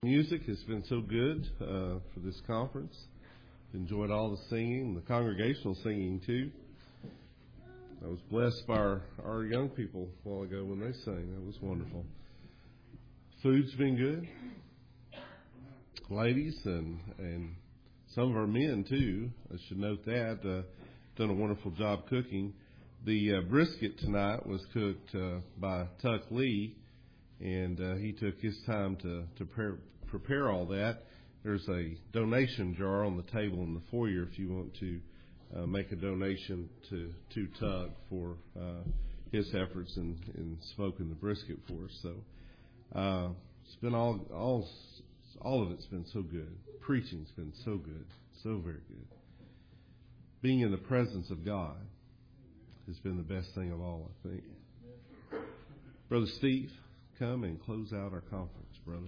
Music has been so good for this conference. Enjoyed all the singing, the congregational singing too. I was blessed by our young people a while ago when they sang. That was wonderful. Food's been good. Ladies and some of our men too, I should note that, done a wonderful job cooking. The brisket tonight was cooked by Tuck Lee, and he took his time to prepare all that. There's a donation jar on the table in the foyer if you want to make a donation to Tuck for his efforts in smoking the brisket for us. So it's been all of it's been so good. Preaching's been so good, so very good. Being in the presence of God has been the best thing of all, I think. Brother Steve, come and close out our conference, brother.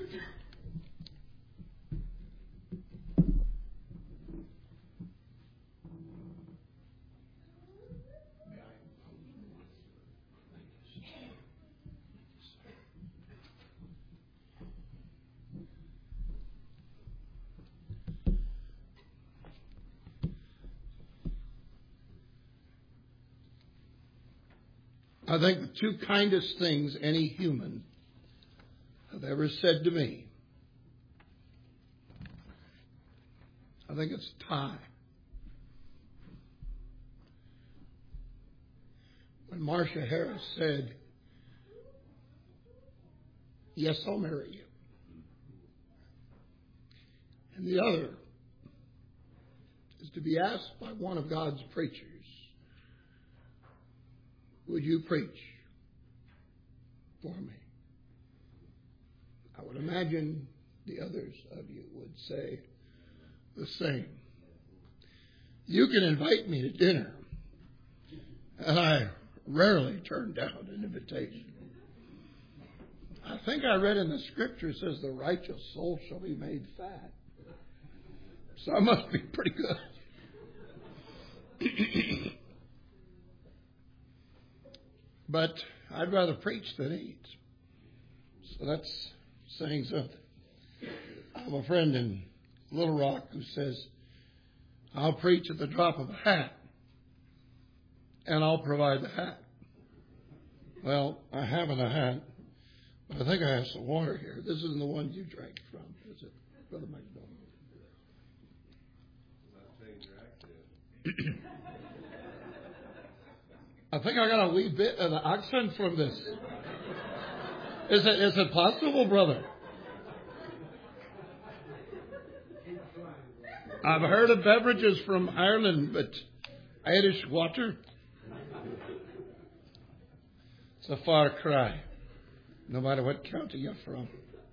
I think the two kindest things any human have ever said to me, I think it's Ty. When Marcia Harris said, "Yes, I'll marry you." And the other is to be asked by one of God's preachers, "Would you preach for me?" I would imagine the others of you would say the same. You can invite me to dinner, and I rarely turn down an invitation. I think I read in the scripture it says the righteous soul shall be made fat. So I must be pretty good. But I'd rather preach than eat. So that's saying something. I have a friend in Little Rock who says, "I'll preach at the drop of a hat, and I'll provide the hat." Well, I haven't a hat, but I think I have some water here. This isn't the one you drank from, is it, Brother McDonald? I think I got a wee bit of the accent from this. Is it possible, brother? I've heard of beverages from Ireland, but Irish water? It's a far cry, no matter what county you're from.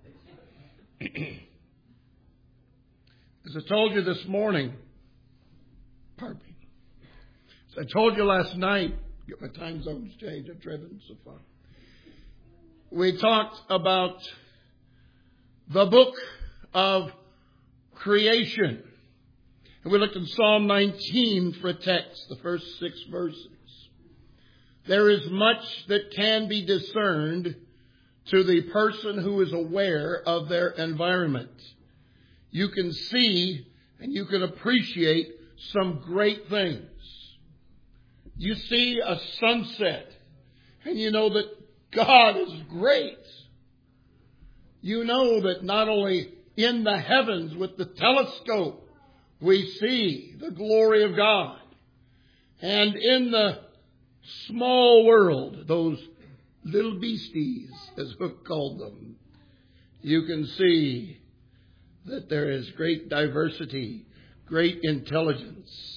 As I told you this morning, pardon me, as I told you last night, get my time zones changed. I've driven so far. We talked about the book of creation. And we looked in Psalm 19 for a text, the first 6 verses. There is much that can be discerned to the person who is aware of their environment. You can see and you can appreciate some great things. You see a sunset, and you know that God is great. You know that not only in the heavens with the telescope we see the glory of God, and in the small world, those little beasties, as Hook called them, you can see that there is great diversity, great intelligence.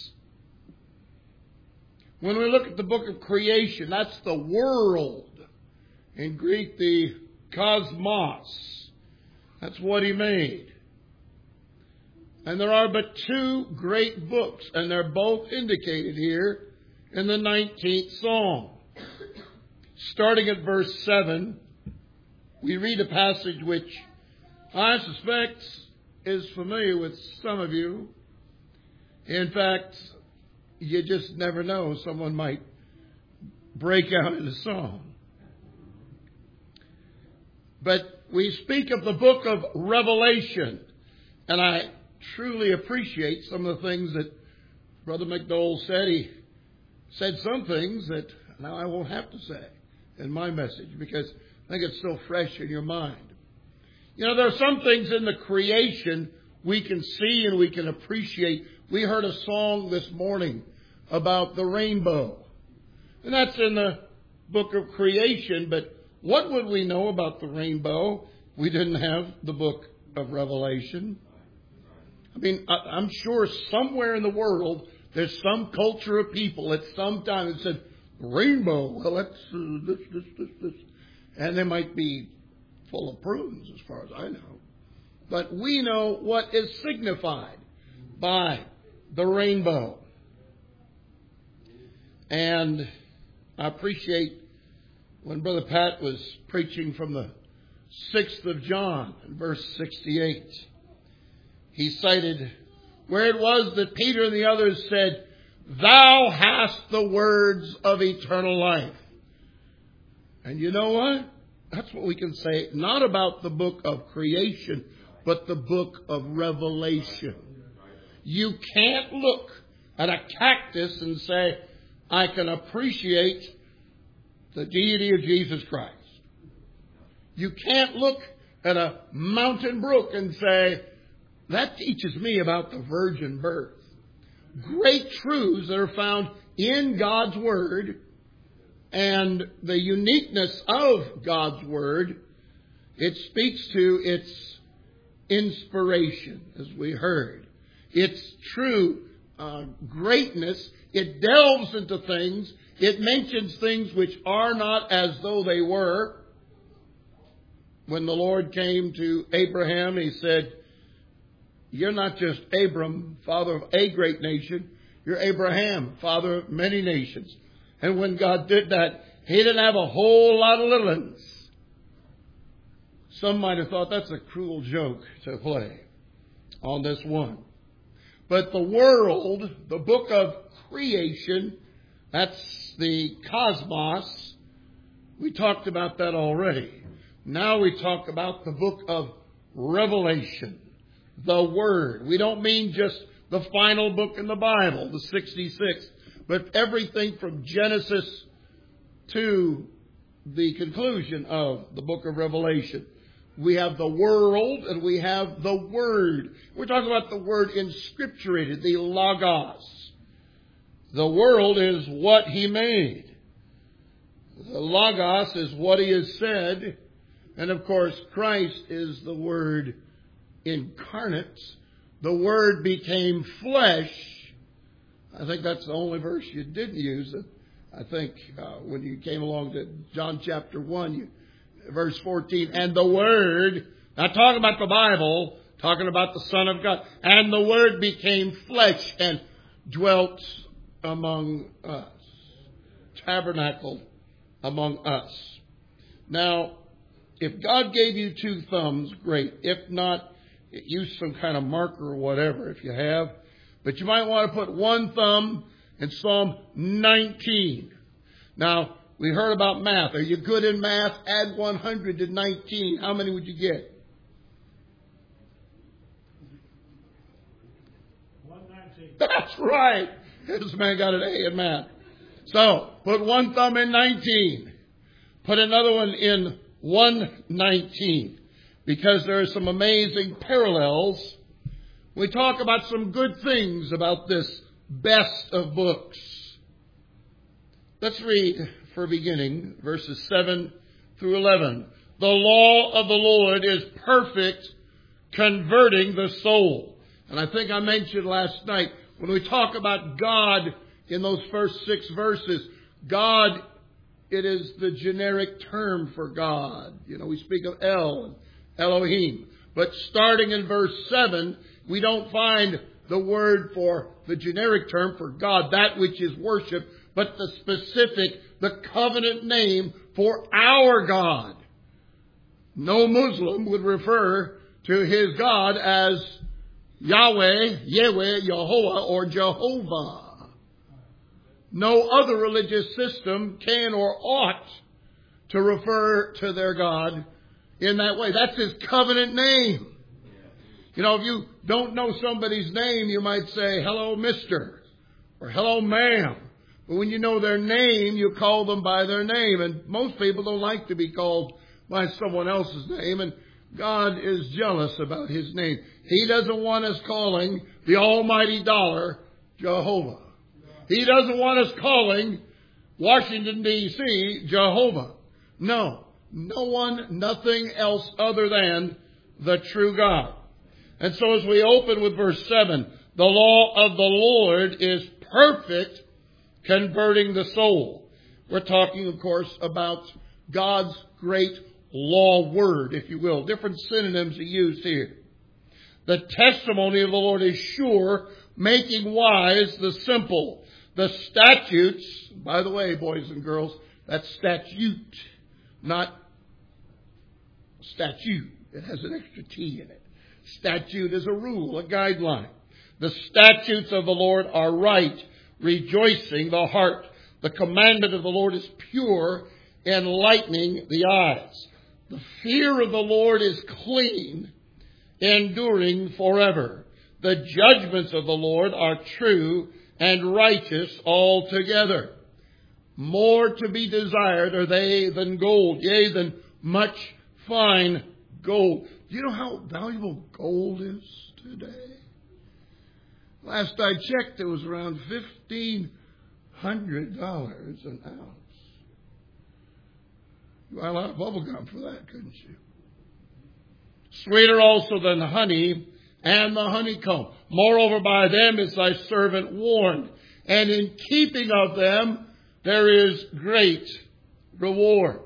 When we look at the book of creation, that's the world. In Greek, the cosmos. That's what he made. And there are but 2 great books, and they're both indicated here in the 19th Psalm. Starting at verse 7, we read a passage which I suspect is familiar with some of you. In fact, you just never know. Someone might break out in a song. But we speak of the book of Revelation. And I truly appreciate some of the things that Brother McDowell said. He said some things that now I won't have to say in my message because I think it's still fresh in your mind. You know, there are some things in the creation we can see and we can appreciate. We heard a song this morning about the rainbow. And that's in the book of creation. But what would we know about the rainbow if we didn't have the book of Revelation? I mean, I'm sure somewhere in the world there's some culture of people at some time that said, rainbow, well, that's this. And they might be full of prunes as far as I know. But we know what is signified by the rainbow. And I appreciate when Brother Pat was preaching from the 6th of John, verse 68. He cited where it was that Peter and the others said, Thou hast the words of eternal life. And you know what? That's what we can say, not about the book of creation, but the book of Revelation. You can't look at a cactus and say, I can appreciate the deity of Jesus Christ. You can't look at a mountain brook and say, that teaches me about the virgin birth. Great truths that are found in God's Word and the uniqueness of God's Word. It speaks to its inspiration, as we heard. Its true greatness. It delves into things. It mentions things which are not as though they were. When the Lord came to Abraham, He said, You're not just Abram, father of a great nation. You're Abraham, father of many nations. And when God did that, He didn't have a whole lot of little ones. Some might have thought that's a cruel joke to play on this one. But the world, the book of creation, that's the cosmos. We talked about that already. Now we talk about the book of Revelation. The Word. We don't mean just the final book in the Bible, the 66th, but everything from Genesis to the conclusion of the book of Revelation. We have the world and we have the Word. We're talking about the Word inscripturated, the Logos. The world is what He made. The Logos is what He has said. And of course, Christ is the Word incarnate. The Word became flesh. I think that's the only verse you didn't use. I think when you came along to John chapter 1, verse 14, and the Word, not talking about the Bible, talking about the Son of God, and the Word became flesh and dwelt among us, tabernacled among us. Now, if God gave you 2 thumbs, great. If not, use some kind of marker or whatever if you have. But you might want to put 1 thumb in Psalm 19. Now, we heard about math. Are you good in math? Add 100 to 19. How many would you get? 119. That's right. This man got an A in math. So, put 1 thumb in 19. Put another one in 119. Because there are some amazing parallels. We talk about some good things about this best of books. Let's read, for beginning, verses 7 through 11. The law of the Lord is perfect, converting the soul. And I think I mentioned last night, when we talk about God in those first 6 verses, God, it is the generic term for God. You know, we speak of El and Elohim. But starting in verse 7, we don't find the word for the generic term for God, that which is worship, but the specific, the covenant name for our God. No Muslim would refer to his God as Yahweh, Yahweh, Yehovah, or Jehovah. No other religious system can or ought to refer to their God in that way. That's His covenant name. You know, if you don't know somebody's name, you might say, hello, mister, or hello, ma'am. But when you know their name, you call them by their name. And most people don't like to be called by someone else's name. And God is jealous about His name. He doesn't want us calling the almighty dollar Jehovah. He doesn't want us calling Washington, D.C. Jehovah. No. No one, nothing else other than the true God. And so as we open with verse 7, the law of the Lord is perfect, converting the soul. We're talking, of course, about God's great law word, if you will. Different synonyms are used here. The testimony of the Lord is sure, making wise the simple. The statutes, by the way, boys and girls, that's statute, not statute. It has an extra T in it. Statute is a rule, a guideline. The statutes of the Lord are right, rejoicing the heart. The commandment of the Lord is pure, enlightening the eyes. The fear of the Lord is clean, enduring forever. The judgments of the Lord are true and righteous altogether. More to be desired are they than gold, yea, than much fine gold. Do you know how valuable gold is today? Last I checked, it was around $1,500 an ounce. You buy a lot of bubble gum for that, couldn't you? Sweeter also than honey and the honeycomb. Moreover, by them is thy servant warned. And in keeping of them, there is great reward.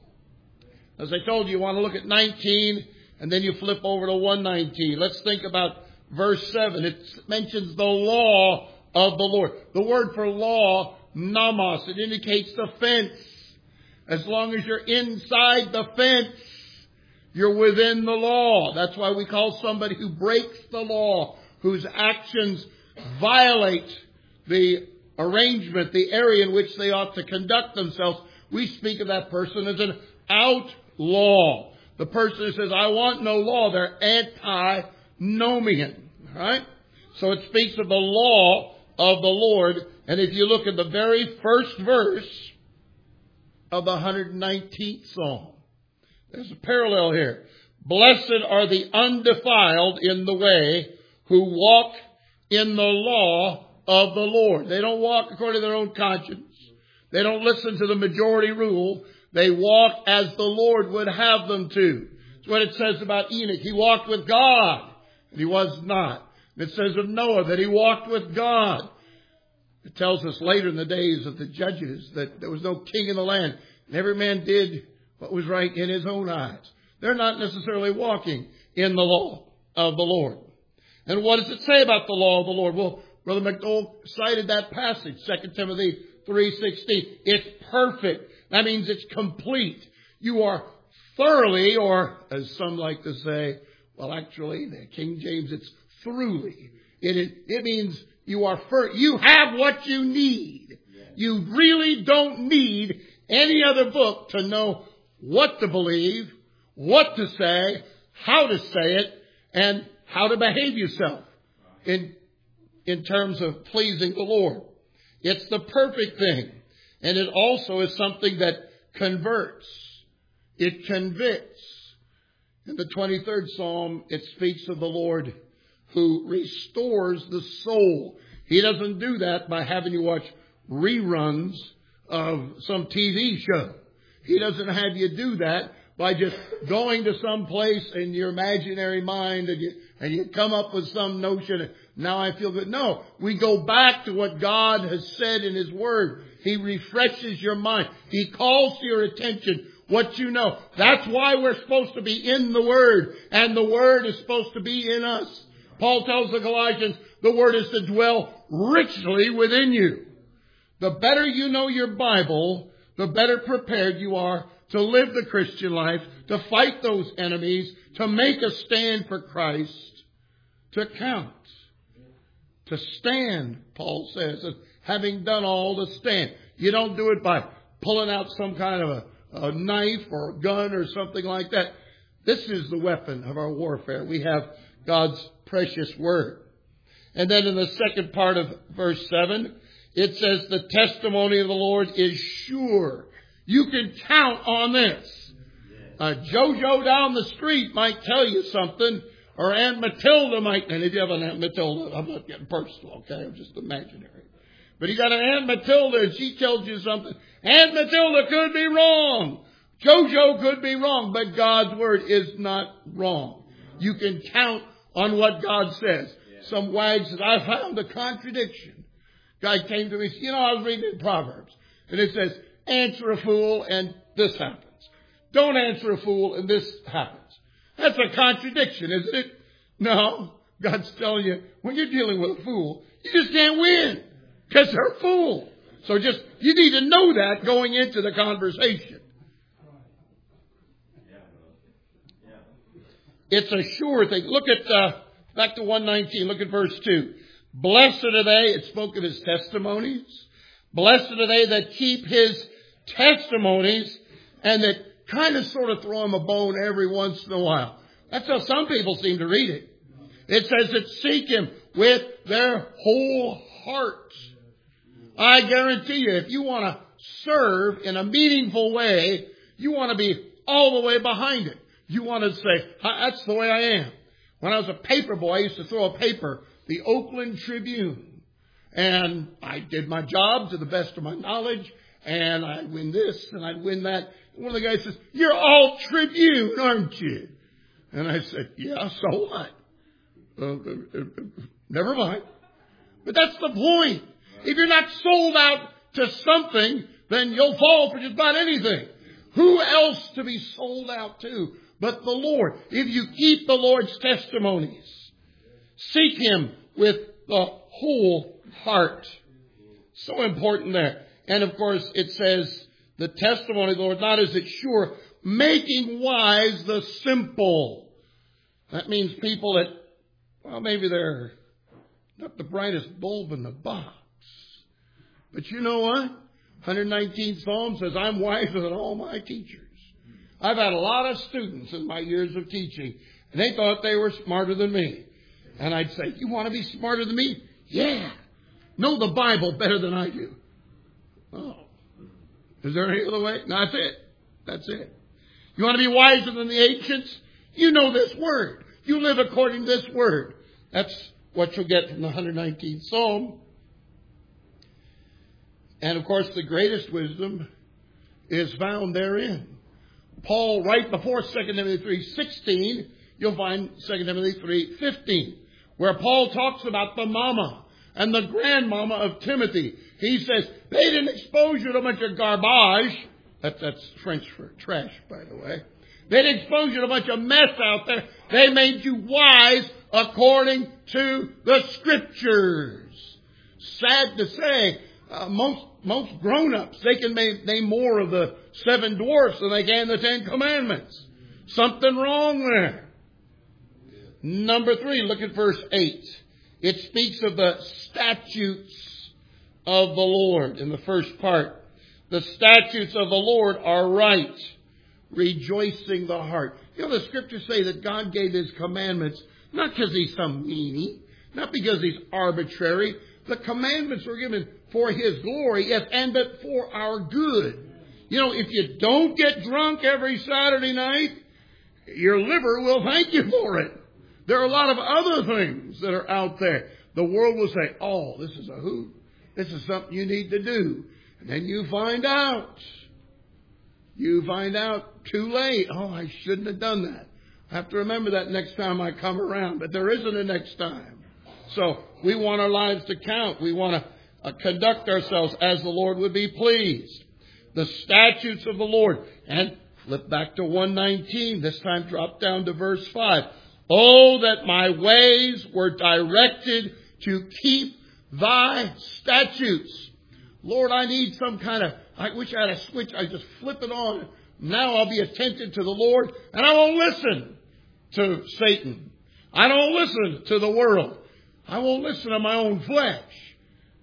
As I told you, you want to look at 19, and then you flip over to 119. Let's think about verse 7. It mentions the law of the Lord. The word for law, nomos, it indicates the fence. As long as you're inside the fence, you're within the law. That's why we call somebody who breaks the law, whose actions violate the arrangement, the area in which they ought to conduct themselves. We speak of that person as an outlaw. The person who says, I want no law, they're antinomian. All right? So it speaks of the law of the Lord. And if you look at the very first verse of the 119th Psalm, there's a parallel here. Blessed are the undefiled in the way who walk in the law of the Lord. They don't walk according to their own conscience. They don't listen to the majority rule. They walk as the Lord would have them to. It's what it says about Enoch. He walked with God, and he was not. It says of Noah that he walked with God. It tells us later in the days of the judges that there was no king in the land, and every man did what was right in his own eyes. They're not necessarily walking in the law of the Lord. And what does it say about the law of the Lord? Well, Brother McDowell cited that passage, 2 Timothy 3:16. It's perfect. That means it's complete. You are thoroughly, or as some like to say, well, actually, the King James, it's throughly. It means you have what you need. You really don't need any other book to know what to believe, what to say, how to say it, and how to behave yourself in terms of pleasing the Lord. It's the perfect thing. And it also is something that converts. It convicts. In the 23rd Psalm, it speaks of the Lord who restores the soul. He doesn't do that by having you watch reruns of some TV show. He doesn't have you do that by just going to some place in your imaginary mind and you come up with some notion, now I feel good. No, we go back to what God has said in His Word. He refreshes your mind. He calls to your attention what you know. That's why we're supposed to be in the Word, and the Word is supposed to be in us. Paul tells the Galatians, the Word is to dwell richly within you. The better you know your Bible, the better prepared you are to live the Christian life, to fight those enemies, to make a stand for Christ, to count, to stand, Paul says, having done all to stand. You don't do it by pulling out some kind of a knife or a gun or something like that. This is the weapon of our warfare. We have God's precious word. And then in the second part of verse 7, it says the testimony of the Lord is sure. You can count on this. Jojo down the street might tell you something, or Aunt Matilda might, and if you have an Aunt Matilda, I'm not getting personal, okay? I'm just imaginary. But you got an Aunt Matilda and she tells you something. Aunt Matilda could be wrong. Jojo could be wrong, but God's word is not wrong. You can count on what God says. Some wags that I found a contradiction. Guy came to me, I was reading Proverbs, and it says, answer a fool and this happens. Don't answer a fool and this happens. That's a contradiction, isn't it? No. God's telling you, when you're dealing with a fool, you just can't win. Because they're a fool. So you need to know that going into the conversation. It's a sure thing. Look at, back to 119, look at verse 2. Blessed are they, it spoke of his testimonies. Blessed are they that keep his testimonies and that kind of sort of throw him a bone every once in a while. That's how some people seem to read it. It says that seek him with their whole heart. I guarantee you, if you want to serve in a meaningful way, you want to be all the way behind it. You want to say, that's the way I am. When I was a paper boy, I used to throw a paper, the Oakland Tribune. And I did my job to the best of my knowledge. And I'd win this and I'd win that. And one of the guys says, you're all Tribune, aren't you? And I said, yeah, so what? Never mind. But that's the point. If you're not sold out to something, then you'll fall for just about anything. Who else to be sold out to but the Lord? If you keep the Lord's testimonies, seek him with the whole heart. So important there. And of course, it says the testimony of the Lord, not is it sure, making wise the simple. That means people that, well, maybe they're not the brightest bulb in the box. But you know what? 119th Psalm says, I'm wiser than all my teachers. I've had a lot of students in my years of teaching, and they thought they were smarter than me. And I'd say, you want to be smarter than me? Yeah. Know the Bible better than I do. Oh. Is there any other way? No, that's it. That's it. You want to be wiser than the ancients? You know this word. You live according to this word. That's what you'll get from the 119th Psalm. And of course, the greatest wisdom is found therein. Paul, right before 2 Timothy 3:16, you'll find 2 Timothy 3:15, where Paul talks about the mama and the grandmama of Timothy. He says, they didn't expose you to a bunch of garbage. That's French for trash, by the way. They didn't expose you to a bunch of mess out there. They made you wise according to the Scriptures. Sad to say, most grown-ups, they can name more of the 7 dwarfs than they can the 10 commandments. Something wrong there. Number 3, look at verse 8. It speaks of the statutes of the Lord in the first part. The statutes of the Lord are right, rejoicing the heart. You know, the Scriptures say that God gave his commandments not because he's some meanie, not because he's arbitrary. The commandments were given for his glory, yes, and but for our good. You know, if you don't get drunk every Saturday night, your liver will thank you for it. There are a lot of other things that are out there. The world will say, oh, this is a hoot. This is something you need to do. And then you find out. You find out too late. Oh, I shouldn't have done that. I have to remember that next time I come around. But there isn't a next time. So we want our lives to count. We want to conduct ourselves as the Lord would be pleased. The statutes of the Lord. And flip back to 119. This time drop down to verse 5. Oh, that my ways were directed to keep thy statutes. Lord, I need some kind of, I wish I had a switch. I just flip it on. Now I'll be attentive to the Lord. And I won't listen to Satan. I don't listen to the world. I won't listen to my own flesh.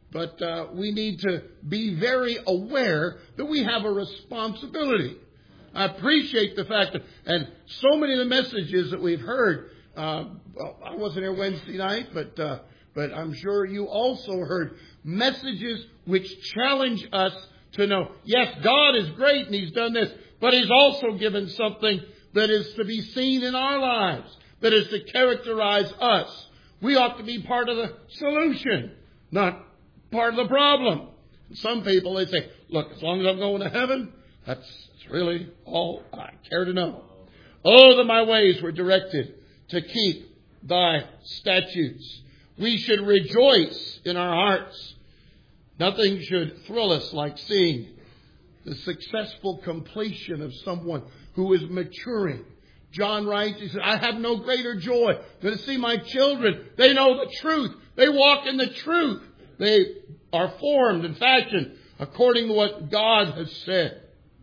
But we need to be very aware that we have a responsibility. I appreciate the fact that, and so many of the messages that we've heard, well, I wasn't here Wednesday night, but I'm sure you also heard messages which challenge us to know, yes, God is great and He's done this, but He's also given something that is to be seen in our lives, that is to characterize us. We ought to be part of the solution, not part of the problem. Some people, they say, look, as long as I'm going to heaven, that's really all I care to know. Oh, that my ways were directed to keep thy statutes. We should rejoice in our hearts. Nothing should thrill us like seeing the successful completion of someone who is maturing. John writes, he said, I have no greater joy than to see my children. They know the truth. They walk in the truth. They are formed and fashioned according to what God has said.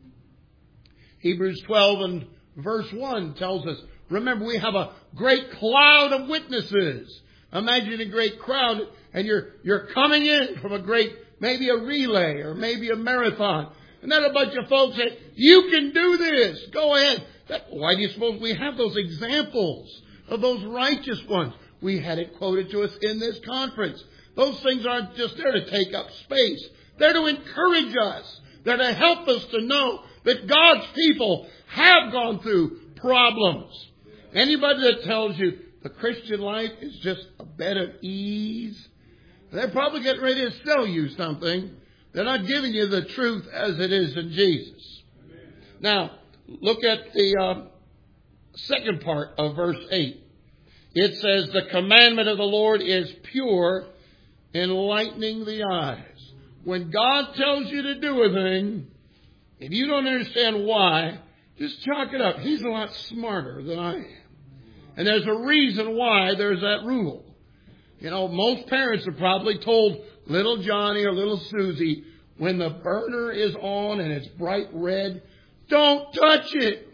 Hebrews 12 and verse 1 tells us, remember, we have a great cloud of witnesses. Imagine a great crowd, and you're coming in from a great, maybe a relay or maybe a marathon. And then a bunch of folks say, you can do this. Go ahead. Why do you suppose we have those examples of those righteous ones? We had it quoted to us in this conference. Those things aren't just there to take up space. They're to encourage us. They're to help us to know that God's people have gone through problems. Anybody that tells you the Christian life is just a bed of ease, they're probably getting ready to sell you something. They're not giving you the truth as it is in Jesus. Now, look at the second part of verse 8. It says, the commandment of the Lord is pure, enlightening the eyes. When God tells you to do a thing, if you don't understand why, just chalk it up. He's a lot smarter than I am. And there's a reason why there's that rule. You know, most parents have probably told little Johnny or little Susie, when the burner is on and it's bright red, don't touch it.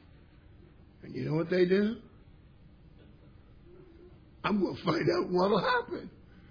And you know what they do? I'm going to find out what will happen.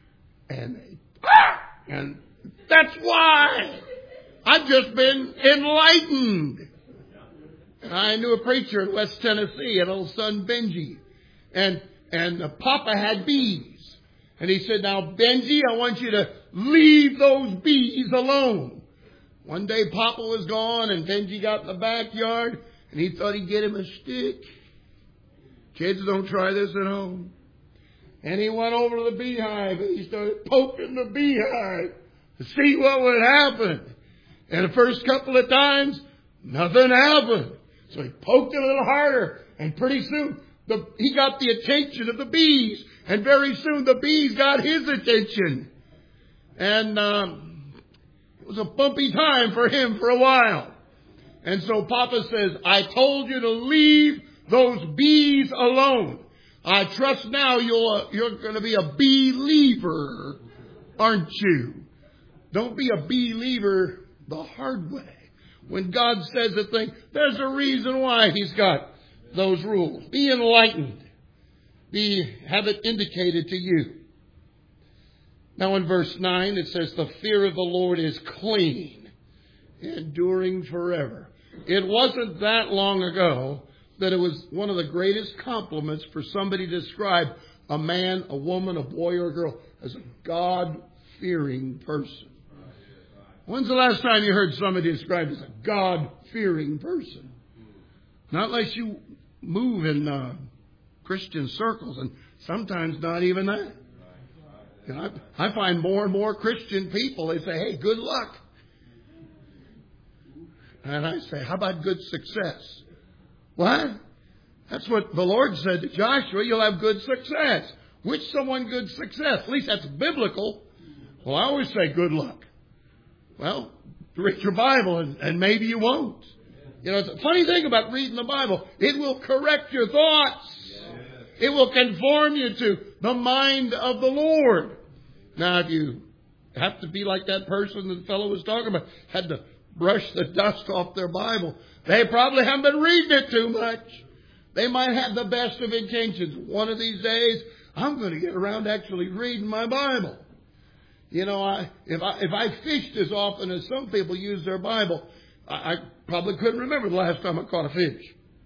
And that's why I've just been enlightened. And I knew a preacher in West Tennessee, an old son Benji. And Papa had bees. And he said, now, Benji, I want you to leave those bees alone. One day, Papa was gone, and Benji got in the backyard, and he thought he'd get him a stick. Kids, don't try this at home. And he went over to the beehive, and he started poking the beehive to see what would happen. And the first couple of times, nothing happened. So he poked it a little harder, and pretty soon, he got the attention of the bees. And very soon the bees got his attention. And it was a bumpy time for him for a while. And so Papa says, I told you to leave those bees alone. I trust now you're going to be a believer, aren't you? Don't be a believer the hard way. When God says a thing, there's a reason why He's got those rules. Be enlightened. Have it indicated to you. Now in verse 9 it says, the fear of the Lord is clean, enduring forever. It wasn't that long ago that it was one of the greatest compliments for somebody to describe a man, a woman, a boy or a girl as a God-fearing person. When's the last time you heard somebody described as a God-fearing person? Not unless you move in Christian circles, and sometimes not even that. You know, I find more and more Christian people, they say, hey, good luck. And I say, how about good success? What? That's what the Lord said to Joshua, you'll have good success. Which someone good success? At least that's biblical. Well, I always say good luck. Well, read your Bible and maybe you won't. You know, it's a funny thing about reading the Bible. It will correct your thoughts. It will conform you to the mind of the Lord. Now, if you have to be like that person that the fellow was talking about, had to brush the dust off their Bible, they probably haven't been reading it too much. They might have the best of intentions. One of these days, I'm going to get around to actually reading my Bible. You know, if I fished as often as some people use their Bible, I probably couldn't remember the last time I caught a fish.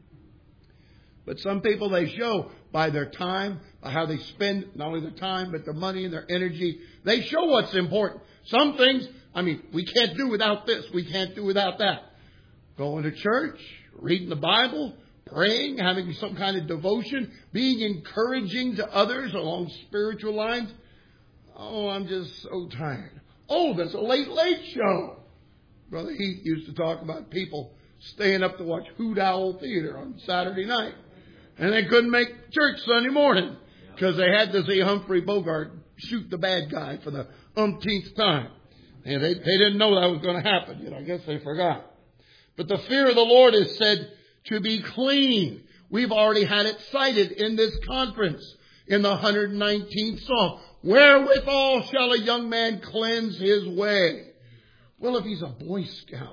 But some people, they show by their time, by how they spend not only their time, but their money and their energy. They show what's important. Some things, we can't do without this. We can't do without that. Going to church, reading the Bible, praying, having some kind of devotion, being encouraging to others along spiritual lines. Oh, I'm just so tired. Oh, there's a late show. Brother Heath used to talk about people staying up to watch Hoot Owl Theater on Saturday night. And they couldn't make church Sunday morning because they had to see Humphrey Bogart shoot the bad guy for the umpteenth time. And they didn't know that was going to happen. I guess they forgot. But the fear of the Lord is said to be clean. We've already had it cited in this conference in the 119th Psalm. Wherewithal shall a young man cleanse his way? Well, if he's a Boy Scout,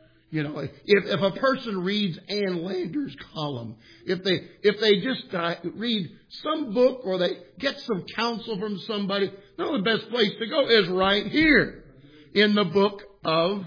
if a person reads Ann Lander's column, if they just read some book or they get some counsel from somebody, no, the best place to go is right here in the book of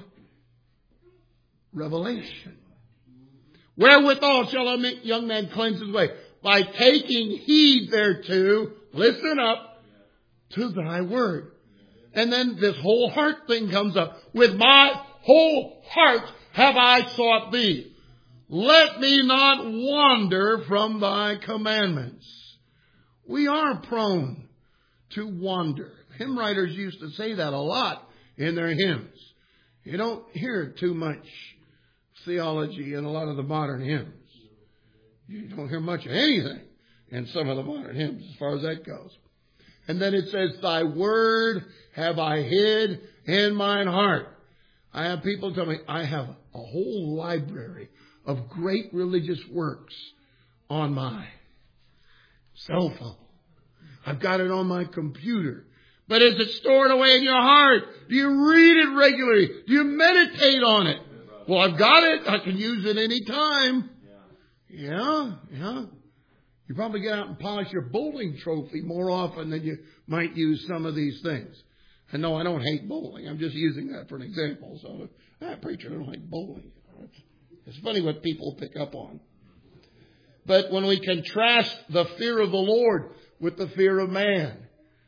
Revelation. Wherewithal shall a young man cleanse his way? By taking heed thereto, listen up, to thy word. And then this whole heart thing comes up. With my whole heart have I sought thee. Let me not wander from thy commandments. We are prone to wander. Hymn writers used to say that a lot in their hymns. You don't hear too much theology in a lot of the modern hymns. You don't hear much of anything in some of the modern hymns as far as that goes. And then it says, thy word have I hid in mine heart. I have people tell me I have a whole library of great religious works on my cell phone. I've got it on my computer. But is it stored away in your heart? Do you read it regularly? Do you meditate on it? Well, I've got it. I can use it any time. Yeah. You probably get out and polish your bowling trophy more often than you might use some of these things. And no, I don't hate bowling. I'm just using that for an example. So, preacher, I don't like bowling. It's funny what people pick up on. But when we contrast the fear of the Lord with the fear of man,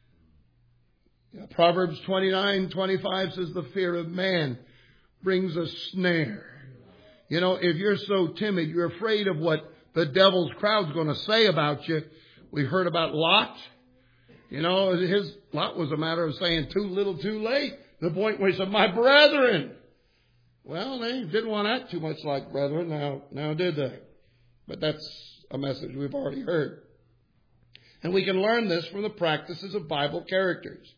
Proverbs 29:25 says the fear of man brings a snare. If you're so timid, you're afraid of what the devil's crowd's going to say about you. We heard about Lot. His Lot was a matter of saying too little too late. The point where he said, my brethren. Well, they didn't want to act too much like brethren now did they? But that's a message we've already heard. And we can learn this from the practices of Bible characters.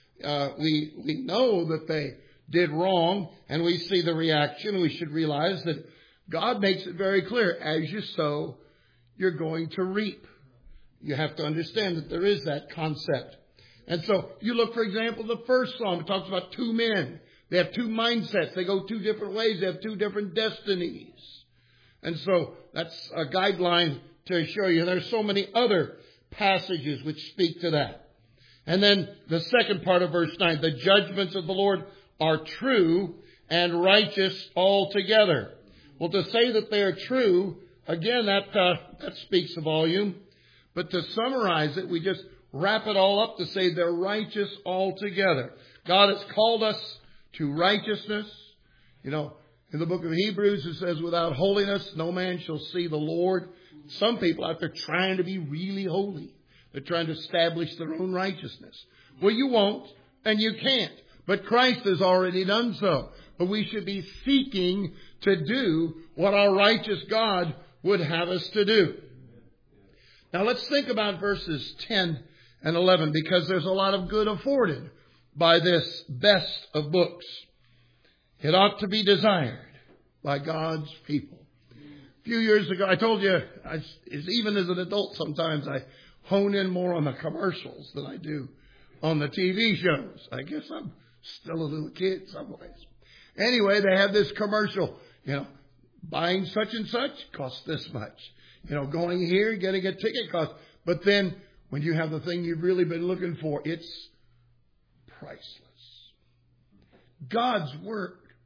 We know that they did wrong, and we see the reaction. We should realize that God makes it very clear. As you sow, you're going to reap. You have to understand that there is that concept. And so you look, for example, the first psalm. It talks about two men. They have two mindsets. They go two different ways. They have two different destinies. And so that's a guideline to show you. There's so many other passages which speak to that. And then the second part of verse 9, the judgments of the Lord are true and righteous altogether. Well, to say that they are true, again, that speaks a volume. But to summarize it, we just wrap it all up to say they're righteous altogether. God has called us to righteousness. In the book of Hebrews, it says, without holiness, no man shall see the Lord. Some people out there trying to be really holy. They're trying to establish their own righteousness. Well, you won't, and you can't. But Christ has already done so. But we should be seeking to do what our righteous God would have us to do. Now let's think about verses 10 and 11, because there's a lot of good afforded by this best of books. It ought to be desired by God's people. A few years ago, I told you, even as an adult sometimes I hone in more on the commercials than I do on the TV shows. I guess I'm still a little kid in some ways. Anyway, they have this commercial, buying such and such costs this much. Going here, getting a ticket costs. But then when you have the thing you've really been looking for, it's priceless. God's Word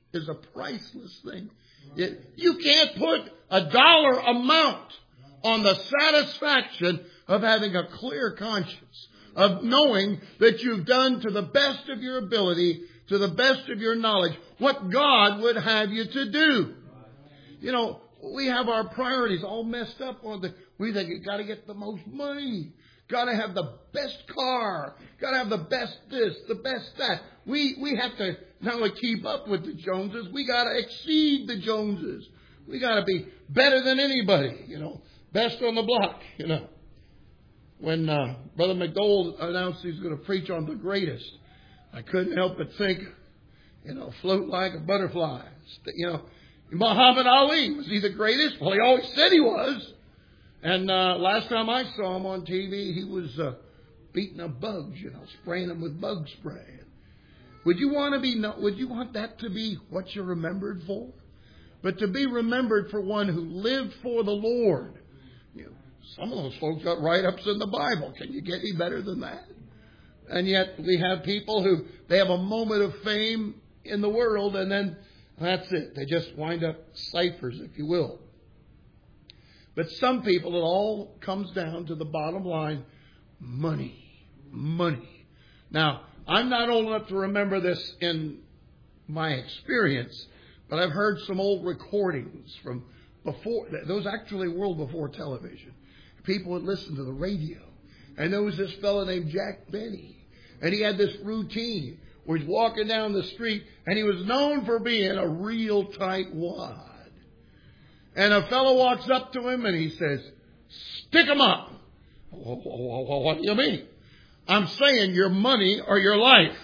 is a priceless thing. You can't put a dollar amount on the satisfaction of having a clear conscience, of knowing that you've done to the best of your ability, to the best of your knowledge, what God would have you to do. You know, we have our priorities all messed up on we think you got to get the most money, got to have the best car, got to have the best this, the best that. We have to not only keep up with the Joneses, we got to exceed the Joneses. We got to be better than anybody, you know, best on the block, you know. When Brother McDowell announced he's going to preach on the greatest, I couldn't help but think, you know, float like a butterfly. You know, Muhammad Ali, was he the greatest? Well, he always said he was. And last time I saw him on TV, he was beating up bugs, you know, spraying them with bug spray. Would you want that to be what you're remembered for? But to be remembered for one who lived for the Lord. You know, some of those folks got write-ups in the Bible. Can you get any better than that? And yet we have people who, they have a moment of fame in the world and then that's it. They just wind up ciphers, if you will. But some people, it all comes down to the bottom line, money. Money. Now, I'm not old enough to remember this in my experience, but I've heard some old recordings from before, those actually were before television. People would listen to the radio. And there was this fellow named Jack Benny. And he had this routine where he's walking down the street, and he was known for being a real tight wad. And a fellow walks up to him and he says, "Stick 'em up." What do you mean? "I'm saying your money or your life."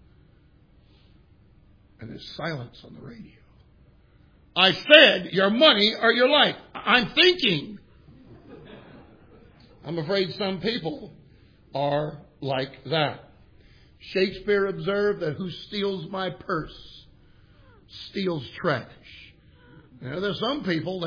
And there's silence on the radio. "I said your money or your life." "I'm thinking." I'm afraid some people are like that. Shakespeare observed that who steals my purse steals trash. You know, there's some people,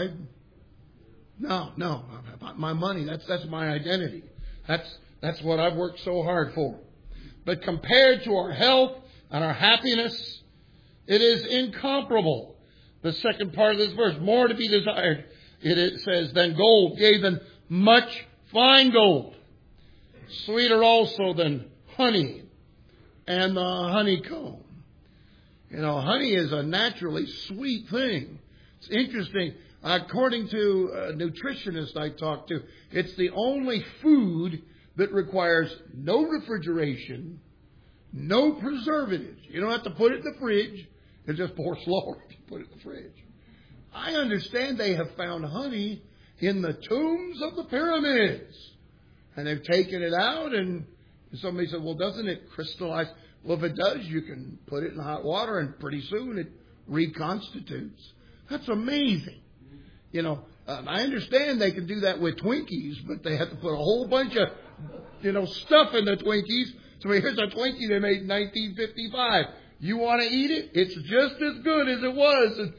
no, my money, that's my identity. That's what I've worked so hard for. But compared to our health and our happiness, it is incomparable. The second part of this verse, more to be desired, it says, than gold, yea, than much fine gold. Sweeter also than honey and the honeycomb. You know, honey is a naturally sweet thing. It's interesting. According to a nutritionist I talked to, it's the only food that requires no refrigeration, no preservatives. You don't have to put it in the fridge. It just pours slower if you put it in the fridge. I understand they have found honey in the tombs of the pyramids. And they've taken it out, and somebody said, "Well, doesn't it crystallize?" Well, if it does, you can put it in hot water, and pretty soon it reconstitutes. That's amazing. You know, I understand they can do that with Twinkies, but they have to put a whole bunch of, stuff in the Twinkies. So here's a Twinkie they made in 1955. You want to eat it? It's just as good as it was in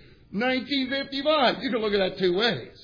1955. You can look at that two ways.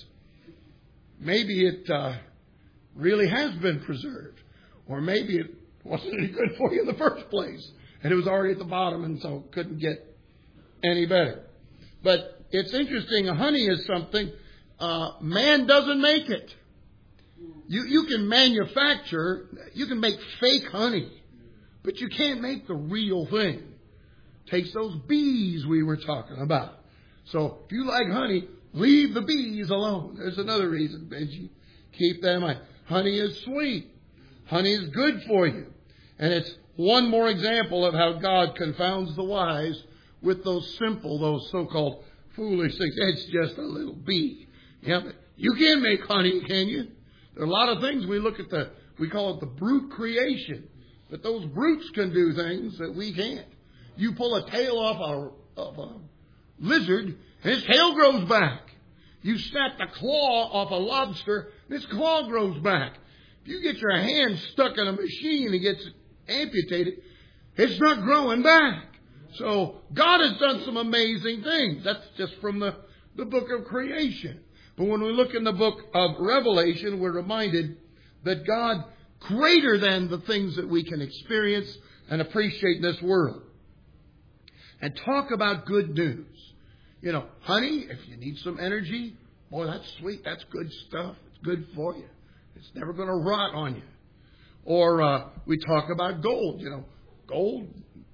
Maybe it really has been preserved. Or maybe it wasn't any good for you in the first place. And it was already at the bottom and so couldn't get any better. But it's interesting. Honey is something man doesn't make it. You can manufacture, you can make fake honey, but you can't make the real thing. Takes those bees we were talking about. So if you like honey, leave the bees alone. There's another reason, Benji. Keep that in mind. Honey is sweet. Honey is good for you. And it's one more example of how God confounds the wise with those simple, those so-called foolish things. It's just a little bee. Yeah, but you can make honey, can you? There are a lot of things we call it the brute creation. But those brutes can do things that we can't. You pull a tail off a lizard, and its tail grows back. You snap the claw off a lobster, and its claw grows back. If you get your hand stuck in a machine and it gets amputated, it's not growing back. So God has done some amazing things. That's just from the book of creation. But when we look in the book of Revelation, we're reminded that God, greater than the things that we can experience and appreciate in this world. and talk about good news. You know, honey, if you need some energy, boy, that's sweet. That's good stuff. It's good for you. It's never going to rot on you. Or we talk about gold. You know, gold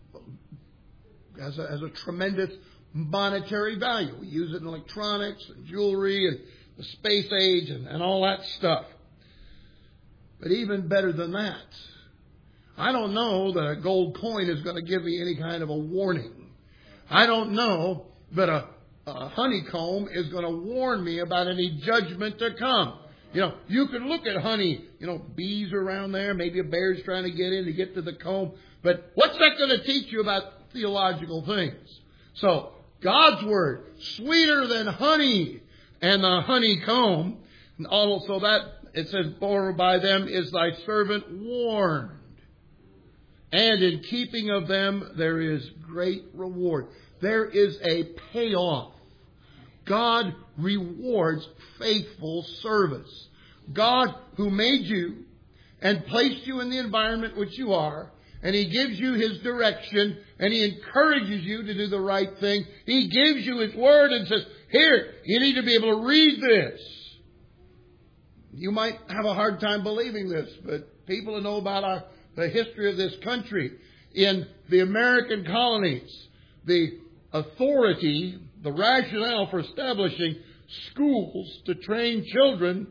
has a tremendous monetary value. We use it in electronics and jewelry and the space age and all that stuff. But even better than that, I don't know that a gold coin is going to give me any kind of a warning. I don't know that a honeycomb is going to warn me about any judgment to come. You know, you can look at honey, you know, bees around there, maybe a bear's trying to get in to get to the comb. But what's that going to teach you about theological things? So, God's Word, sweeter than honey and the honeycomb. And also that, it says, for by them is thy servant warned. And in keeping of them there is great reward. There is a payoff. God rewards faithful service. God who made you and placed you in the environment which you are, and He gives you His direction, and He encourages you to do the right thing. He gives you His Word and says, here, you need to be able to read this. You might have a hard time believing this, but people who know about the history of this country, in the American colonies, the authority, the rationale for establishing schools to train children,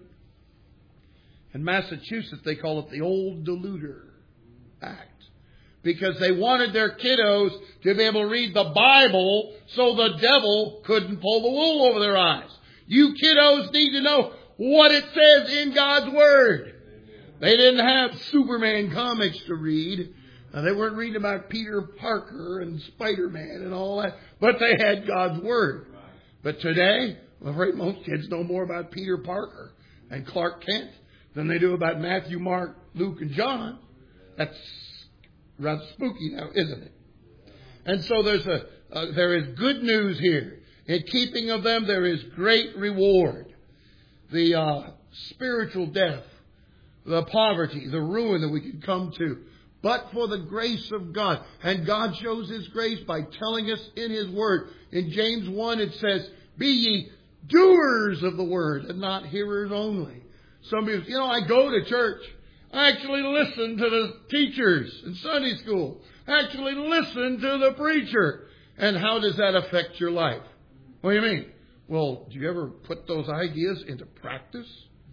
in Massachusetts they call it the Old Deluder Act. Because they wanted their kiddos to be able to read the Bible so the devil couldn't pull the wool over their eyes. You kiddos need to know what it says in God's Word. They didn't have Superman comics to read. They weren't reading about Peter Parker and Spider-Man and all that. But they had God's Word. But today, I'm afraid most kids know more about Peter Parker and Clark Kent than they do about Matthew, Mark, Luke, and John. That's rather spooky now, isn't it? And so there is good news here. In keeping of them, there is great reward. The spiritual death, the poverty, the ruin that we could come to, but for the grace of God. And God shows His grace by telling us in His Word. In James 1 it says, be ye doers of the Word and not hearers only. Some people, I go to church. I actually listen to the teachers in Sunday school. I actually listen to the preacher. And how does that affect your life? What do you mean? Well, do you ever put those ideas into practice?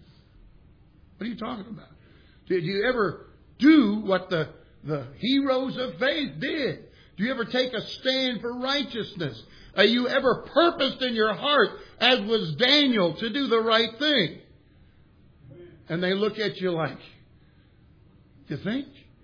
What are you talking about? Did you ever do what the heroes of faith did? Do you ever take a stand for righteousness? Are you ever purposed in your heart, as was Daniel, to do the right thing? And they look at you like, you think?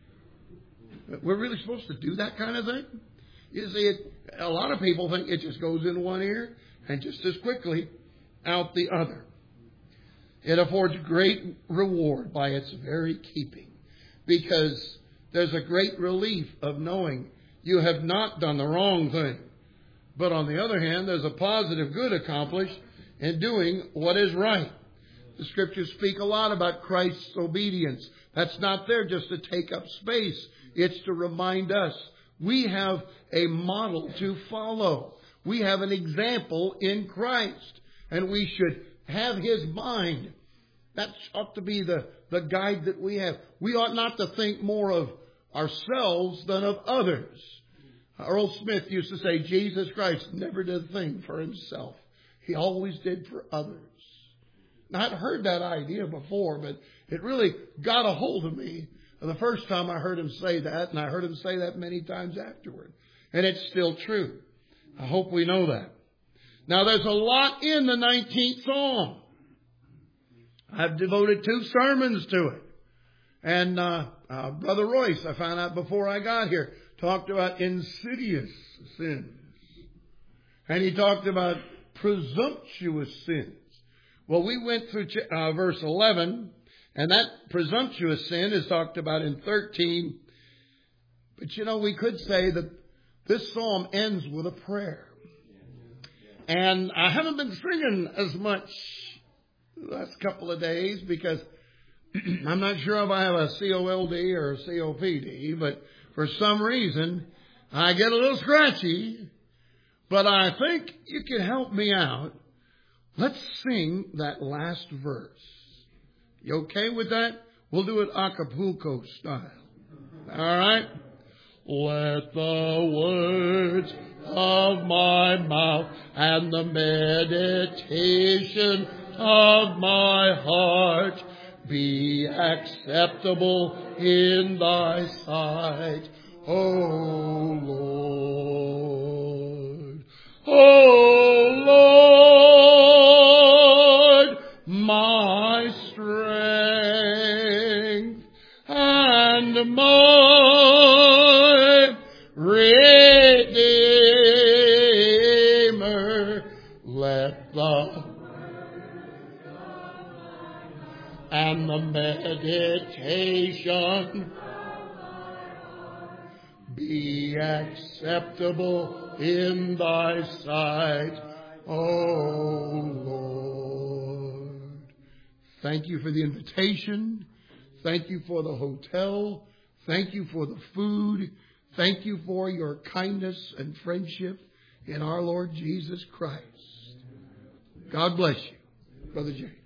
We're really supposed to do that kind of thing? You see, a lot of people think it just goes in one ear and just as quickly out the other. It affords great reward by its very keeping, because there's a great relief of knowing you have not done the wrong thing. But on the other hand, there's a positive good accomplished in doing what is right. The Scriptures speak a lot about Christ's obedience. That's not there just to take up space. It's to remind us we have a model to follow. We have an example in Christ. And we should have His mind. That ought to be the guide that we have. We ought not to think more of ourselves than of others. Earl Smith used to say, Jesus Christ never did a thing for Himself. He always did for others. Now, I'd heard that idea before, but it really got a hold of me the first time I heard him say that, and I heard him say that many times afterward. And it's still true. I hope we know that. Now, there's a lot in the 19th Psalm. I've devoted 2 sermons to it. And Brother Royce, I found out before I got here, talked about insidious sins. And he talked about presumptuous sins. Well, we went through verse 11, and that presumptuous sin is talked about in 13. But we could say that this psalm ends with a prayer. And I haven't been singing as much the last couple of days because I'm not sure if I have a COLD or a COPD, but for some reason I get a little scratchy, but I think you can help me out. Let's sing that last verse. You okay with that? We'll do it Acapulco style. All right? Let the words of my mouth and the meditation of my heart be acceptable in thy sight, O Lord. O Lord, my strength and my Redeemer, let the and the meditation be acceptable in thy sight, O Lord. Thank you for the invitation. Thank you for the hotel. Thank you for the food. Thank you for your kindness and friendship in our Lord Jesus Christ. God bless you, Brother James.